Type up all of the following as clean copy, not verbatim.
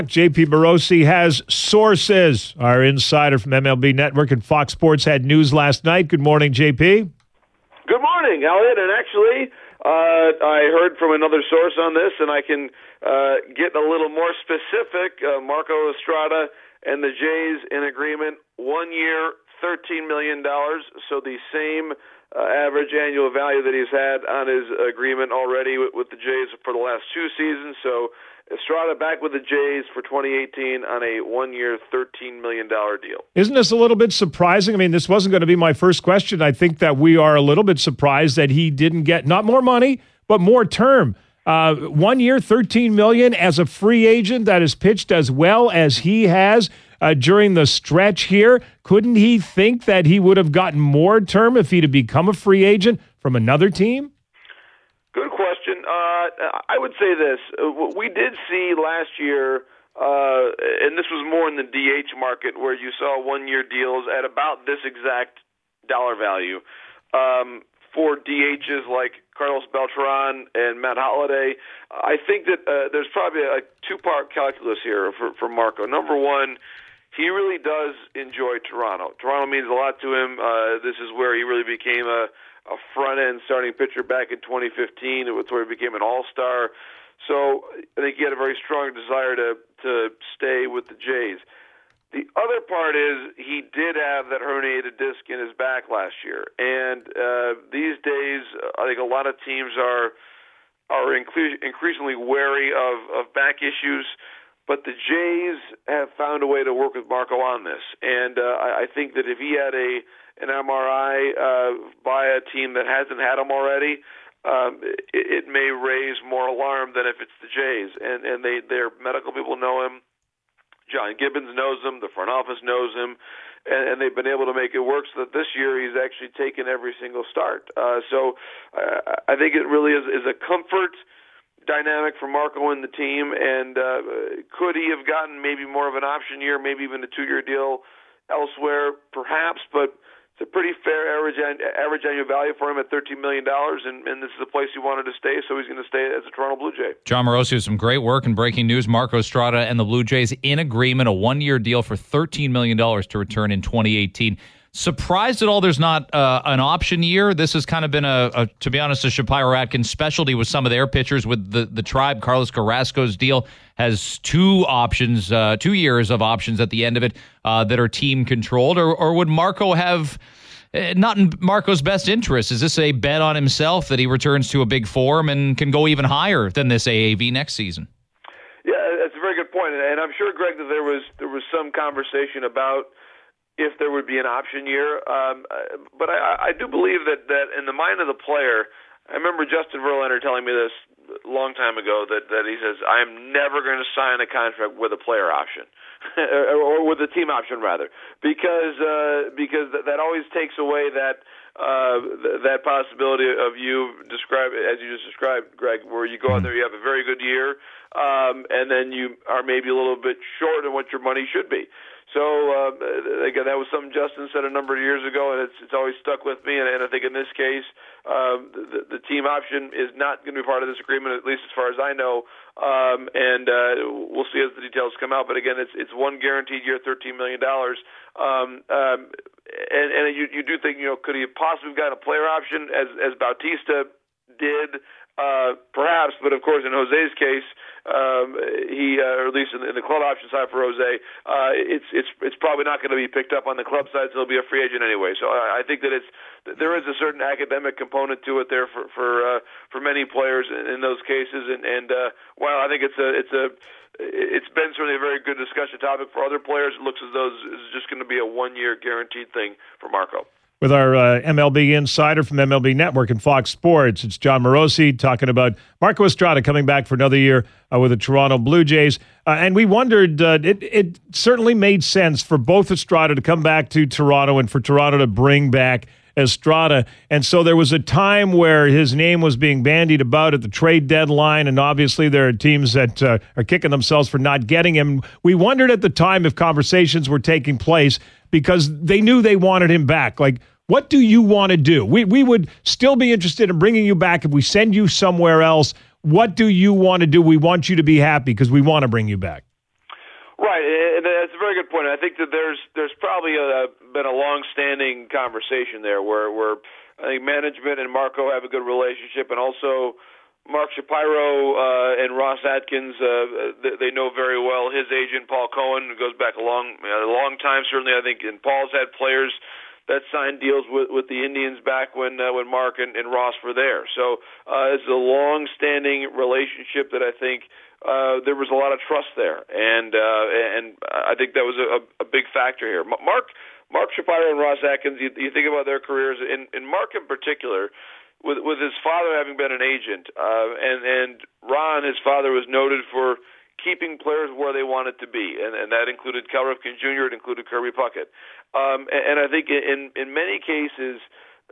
JP Morosi has sources. Our insider from MLB Network and Fox Sports had news last night. Good morning, JP. Good morning, Elliot. And actually, I heard from another source on this, and I can get a little more specific. Marco Estrada and the Jays in agreement, 1 year, $13 million. So the same average annual value that he's had on his agreement already with the Jays for the last two seasons. So Estrada back with the Jays for 2018 on a 1 year, $13 million deal. Isn't this a little bit surprising? I mean, this wasn't going to be my first question. I think that we are a little bit surprised that he didn't get not more money, but more term. 1 year, $13 million as a free agent that has pitched as well as he has during the stretch here. Couldn't he think that he would have gotten more term if he'd have become a free agent from another team? Good question. I would say this. We did see last year, and this was more in the DH market, where you saw 1 year deals at about this exact dollar value. For DHs like Carlos Beltran and Matt Holliday, I think that there's probably a two-part calculus here for Marco. Number one, he really does enjoy Toronto. Toronto means a lot to him. This is where he really became a front-end starting pitcher back in 2015. It was where he became an all-star. So I think he had a very strong desire to stay with the Jays. The other part is he did have that herniated disc in his back last year. And these days, I think a lot of teams are increasingly wary of back issues. But the Jays have found a way to work with Marco on this. And I think that if he had an MRI by a team that hasn't had him already, it may raise more alarm than if it's the Jays. And their medical people know him. John Gibbons knows him. The front office knows him. And they've been able to make it work so that this year he's actually taken every single start. So I think it really is a comfort dynamic for Marco and the team. And could he have gotten maybe more of an option year, maybe even a 2 year deal elsewhere? Perhaps, but it's a pretty fair average annual value for him at $13 million, and this is the place he wanted to stay, so he's going to stay as a Toronto Blue Jay. John Morosi with some great work in breaking news. Marco Estrada and the Blue Jays in agreement, a 1 year deal for $13 million to return in 2018. Surprised at all there's not an option year? This has kind of been, to be honest, a Shapiro-Atkins specialty with some of their pitchers. With the Tribe, Carlos Carrasco's deal has 2 options, 2 years of options at the end of it that are team-controlled. Or would Marco have, not in Marco's best interest, is this a bet on himself that he returns to a big form and can go even higher than this AAV next season? Yeah, that's a very good point. And I'm sure, Greg, that there was some conversation about if there would be an option year. But I do believe that in the mind of the player, I remember Justin Verlander telling me this a long time ago, that he says, I'm never going to sign a contract with a player option, or with a team option, rather, because that always takes away that possibility of you describe, as you just described, Greg, where you go out there, you have a very good year, and then you are maybe a little bit short on what your money should be. So, again, that was something Justin said a number of years ago, and it's always stuck with me. And I think in this case, the team option is not going to be part of this agreement, at least as far as I know. And we'll see as the details come out. But, again, it's one guaranteed year, $13 million. And you do think, could he have possibly gotten a player option as Bautista did? Perhaps, but of course, in Jose's case, he, or at least in the club option side for Jose, it's probably not going to be picked up on the club side, so he'll be a free agent anyway. So I think that there is a certain academic component to it there for many players in those cases. And while I think it's been certainly a very good discussion topic for other players, it looks as though it's just going to be a 1 year guaranteed thing for Marco. With our MLB insider from MLB Network and Fox Sports, it's John Morosi talking about Marco Estrada coming back for another year with the Toronto Blue Jays. And we wondered, it certainly made sense for both Estrada to come back to Toronto and for Toronto to bring back Estrada. And so there was a time where his name was being bandied about at the trade deadline, and obviously there are teams that are kicking themselves for not getting him. We wondered at the time if conversations were taking place because they knew they wanted him back. Like, what do you want to do? We would still be interested in bringing you back if we send you somewhere else. What do you want to do? We want you to be happy because we want to bring you back. Right, and that's a very good point. I think that there's probably been a long-standing conversation there where I think management and Marco have a good relationship, and also Mark Shapiro and Ross Atkins, they know very well his agent Paul Cohen, who goes back a long time. Certainly, I think, and Paul's had players that signed deals with the Indians back when Mark and Ross were there. So it's a long-standing relationship that I think there was a lot of trust there, and I think that was a big factor here. Mark Shapiro and Ross Atkins, you think about their careers, and Mark in particular, with his father having been an agent, and Ron, his father, was noted for keeping players where they wanted to be, and that included Cal Ripken Jr., it included Kirby Puckett. And I think in many cases,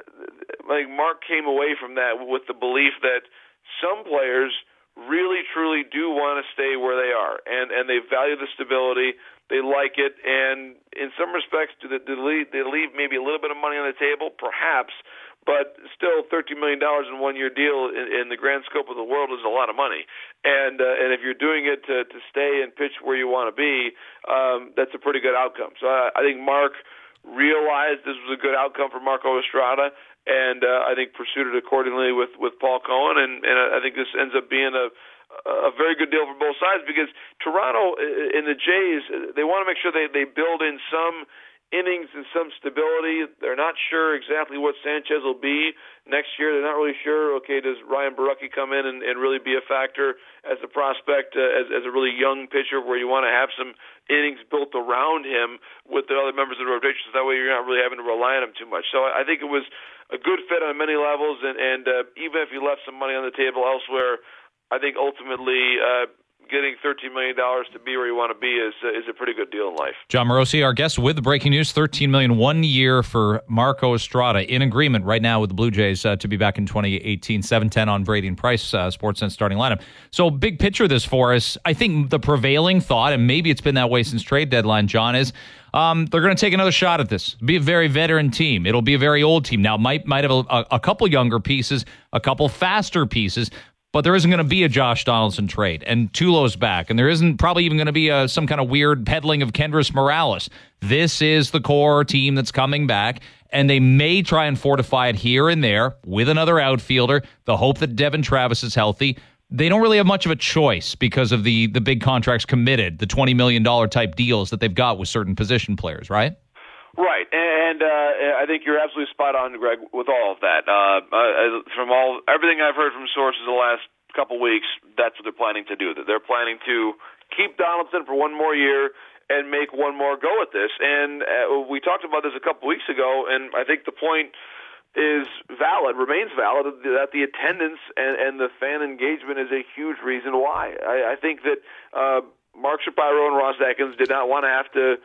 like Mark came away from that with the belief that some players really, truly do want to stay where they are, and they value the stability, they like it, and in some respects, do they leave maybe a little bit of money on the table? Perhaps, but still $13 million in a one-year deal in the grand scope of the world is a lot of money. And if you're doing it to stay and pitch where you want to be, that's a pretty good outcome. So I think Mark realized this was a good outcome for Marco Estrada, and I think pursued it accordingly with Paul Cohen, and I think this ends up being a very good deal for both sides, because Toronto and the Jays, they want to make sure they build in some innings and some stability. They're not sure exactly what Sanchez will be next year. They're not really sure, okay, does Ryan Borucki come in and really be a factor as a prospect, as a really young pitcher where you want to have some innings built around him with the other members of the rotation, so that way you're not really having to rely on him too much. So I think it was a good fit on many levels, and even if you left some money on the table elsewhere, I think ultimately getting $13 million to be where you want to be is a pretty good deal in life. Jon Morosi, our guest with the breaking news, $13 million 1 year for Marco Estrada, in agreement right now with the Blue Jays to be back in 2018. 7:10 on Brady and Price, Sportsnet starting lineup. So big picture this for us. I think the prevailing thought, and maybe it's been that way since trade deadline, John, is they're going to take another shot at this. Be a very veteran team. It'll be a very old team. Now, might have a couple younger pieces, a couple faster pieces, but there isn't going to be a Josh Donaldson trade, and Tulo's back, and there isn't probably even going to be some kind of weird peddling of Kendrys Morales. This is the core team that's coming back, and they may try and fortify it here and there with another outfielder, the hope that Devin Travis is healthy. They don't really have much of a choice because of the big contracts committed, the $20 million type deals that they've got with certain position players, right? Right, and I think you're absolutely spot on, Greg, with all of that. From everything I've heard from sources the last couple weeks, that's what they're planning to do. That they're planning to keep Donaldson for one more year and make one more go at this. And we talked about this a couple weeks ago, and I think the point is valid, remains valid, that the attendance and the fan engagement is a huge reason why. I think that Mark Shapiro and Ross Atkins did not want to have to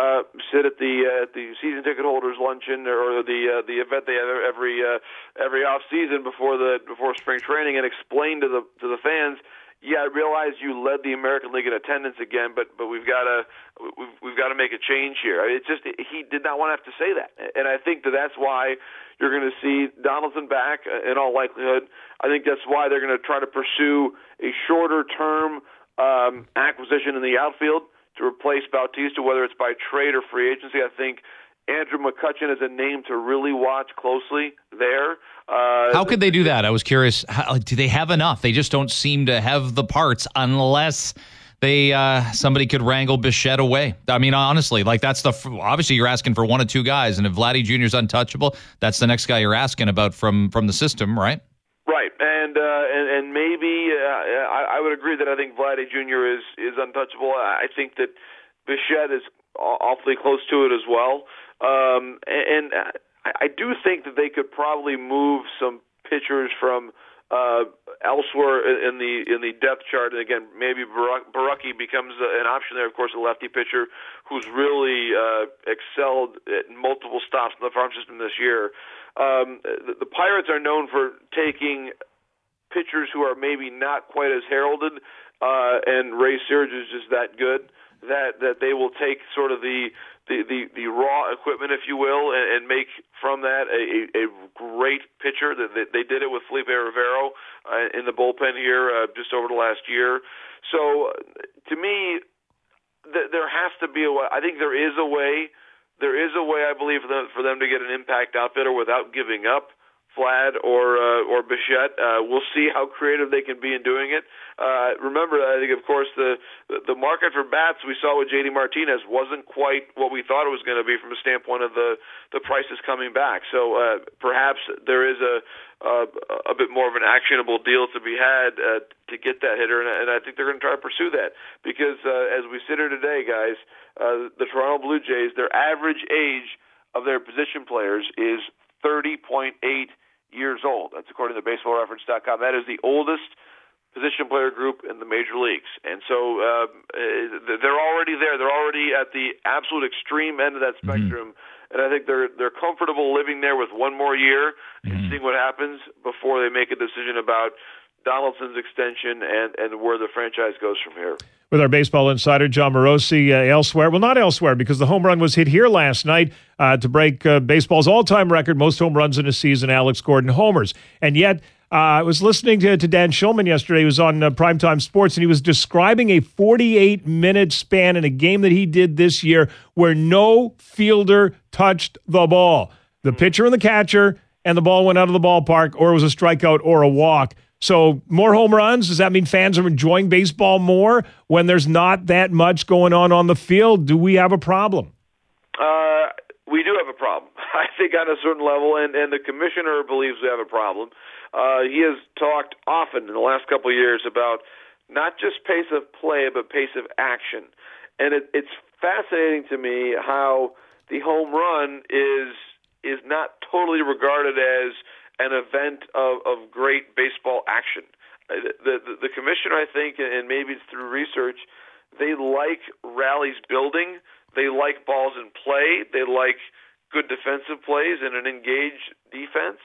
sit at the season ticket holders luncheon or the event they have every off season before spring training and explain to the fans, yeah, I realize you led the American League in attendance again, but we've got to make a change here. It's just he did not want to have to say that, and I think that's why you're going to see Donaldson back in all likelihood. I think that's why they're going to try to pursue a shorter term acquisition in the outfield to replace Bautista, whether it's by trade or free agency. I think Andrew McCutchen is a name to really watch closely there. How could they do that? I was curious. Do they have enough? They just don't seem to have the parts unless they somebody could wrangle Bichette away. I mean, honestly, like that's obviously you're asking for one of two guys, and if Vladdy Jr. is untouchable, that's the next guy you're asking about from the system, right? Right, and maybe I would agree that I think Vladdy Jr. is untouchable. I think that Bichette is awfully close to it as well, and I do think that they could probably move some pitchers from elsewhere in the depth chart. And again, maybe Borucki becomes an option there. Of course, a lefty pitcher who's really excelled at multiple stops in the farm system this year. The Pirates are known for taking pitchers who are maybe not quite as heralded, and Ray Searage is just that good that they will take sort of the raw equipment, if you will, and make from that a great pitcher. They did it with Felipe Rivero in the bullpen here just over the last year. So to me, there has to be a way. I think there is a way. There is a way, I believe, for them to get an impact outfitter without giving up Vlad or Bichette. We'll see how creative they can be in doing it. Remember, I think, of course, the market for bats we saw with J.D. Martinez wasn't quite what we thought it was going to be from a standpoint of the prices coming back. So perhaps there is a bit more of an actionable deal to be had to get that hitter, and I think they're going to try to pursue that because as we sit here today, guys, the Toronto Blue Jays, their average age of their position players is 30.8 years old. That's according to BaseballReference.com. That is the oldest position player group in the major leagues. And so they're already there. They're already at the absolute extreme end of that spectrum. And I think they're comfortable living there with one more year and seeing what happens before they make a decision about Donaldson's extension and where the franchise goes from here. With our baseball insider, John Morosi, elsewhere. Well, not elsewhere, because the home run was hit here last night to break baseball's all-time record, most home runs in a season, Alex Gordon homers. And yet, I was listening to Dan Shulman yesterday. He was on Primetime Sports, and he was describing a 48-minute span in a game that he did this year where no fielder touched the ball. The pitcher and the catcher, and the ball went out of the ballpark, or it was a strikeout or a walk. So more home runs, does that mean fans are enjoying baseball more when there's not that much going on the field? Do we have a problem? We do have a problem, I think, on a certain level, and the commissioner believes we have a problem. He has talked often in the last couple of years about not just pace of play, but pace of action. And it's fascinating to me how the home run is not totally regarded as an event of great baseball action. The commissioner, I think, and maybe it's through research, they like rallies building. They like balls in play. They like good defensive plays and an engaged defense.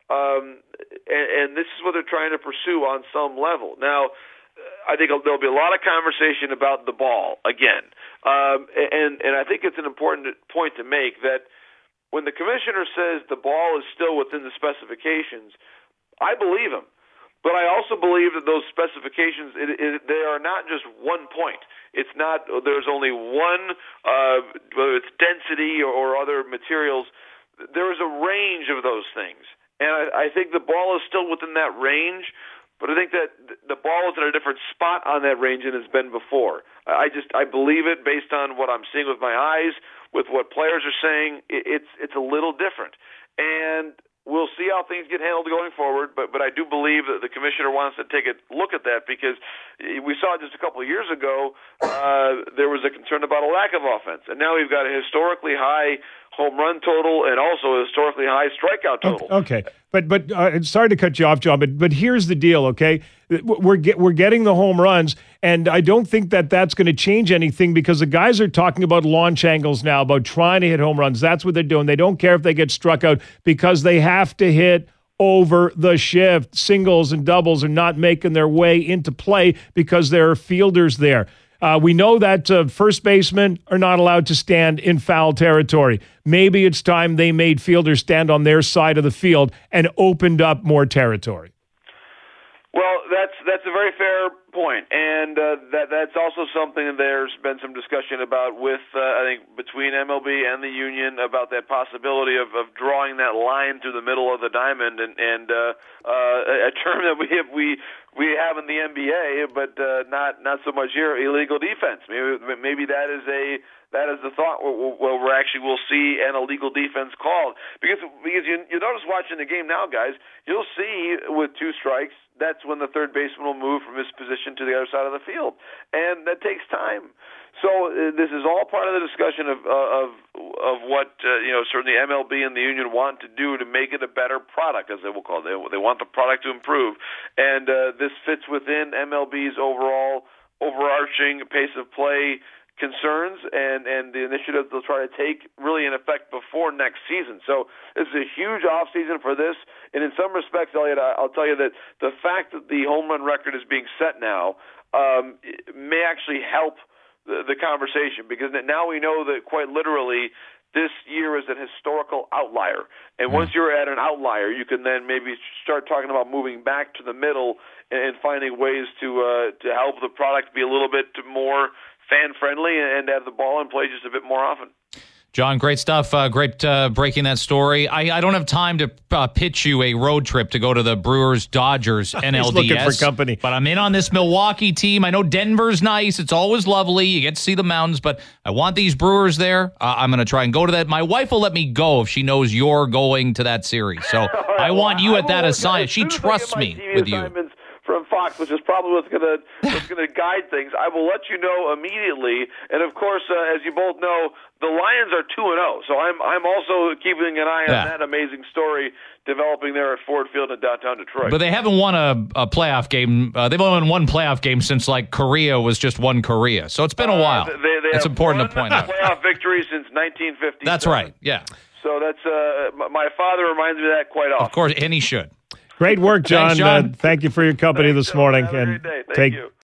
And this is what they're trying to pursue on some level. Now, I think there'll be a lot of conversation about the ball again. And I think it's an important point to make that when the commissioner says the ball is still within the specifications, I believe him. But I also believe that those specifications, they are not just 1 point. It's not there's only one, whether it's density or other materials. There is a range of those things. And I think the ball is still within that range, but I think that the ball is in a different spot on that range than it's been before. I believe it based on what I'm seeing with my eyes, with what players are saying. It's a little different. And we'll see how things get handled going forward, but I do believe that the commissioner wants to take a look at that because we saw just a couple of years ago there was a concern about a lack of offense. And now we've got a historically high home run total and also a historically high strikeout total. Okay. But sorry to cut you off, John, but here's the deal, okay? We're getting the home runs, and I don't think that's going to change anything because the guys are talking about launch angles now, about trying to hit home runs. That's what they're doing. They don't care if they get struck out because they have to hit over the shift. Singles and doubles are not making their way into play because there are fielders there. We know that first basemen are not allowed to stand in foul territory. Maybe it's time they made fielders stand on their side of the field and opened up more territory. Well, that's a very fair point, and that's also something that there's been some discussion about with I think between MLB and the union about that possibility of drawing that line through the middle of the diamond, and a term that we have in the NBA, but not so much here, illegal defense. Maybe that is the thought where we'll see an illegal defense called because you notice watching the game now, guys, you'll see with 2 strikes. That's when the third baseman will move from his position to the other side of the field, and that takes time. So this is all part of the discussion of what certainly MLB and the union want to do to make it a better product, as they will call it. They want the product to improve, and this fits within MLB's overarching pace of play concerns and the initiatives they'll try to take really in effect before next season. So this is a huge off season for this, and in some respects, Elliot, I'll tell you that the fact that the home run record is being set now may actually help the conversation because now we know that quite literally this year is an historical outlier. And once you're at an outlier, you can then maybe start talking about moving back to the middle and finding ways to help the product be a little bit more fan-friendly and have the ball in play just a bit more often. John, great stuff. Great breaking that story. I don't have time to pitch you a road trip to go to the Brewers-Dodgers NLDS. He's looking for company. But I'm in on this Milwaukee team. I know Denver's nice. It's always lovely. You get to see the mountains, but I want these Brewers there. I'm going to try and go to that. My wife will let me go if she knows you're going to that series. So I want you at that assignment. She trusts me with you. From Fox, which is probably what's going to guide things. I will let you know immediately. And of course, as you both know, the Lions are 2-0. So I'm also keeping an eye on that amazing story developing there at Ford Field in downtown Detroit. But they haven't won a playoff game. They've only won one playoff game since Korea was just one Korea. So it's been a while. It's important to point out. Playoff victory since 1950. That's right. Yeah. So that's my father reminds me of that quite often. Of course, and he should. Great work, John. Thanks, John. Thank you for your company this morning. Have a great day. Thank you.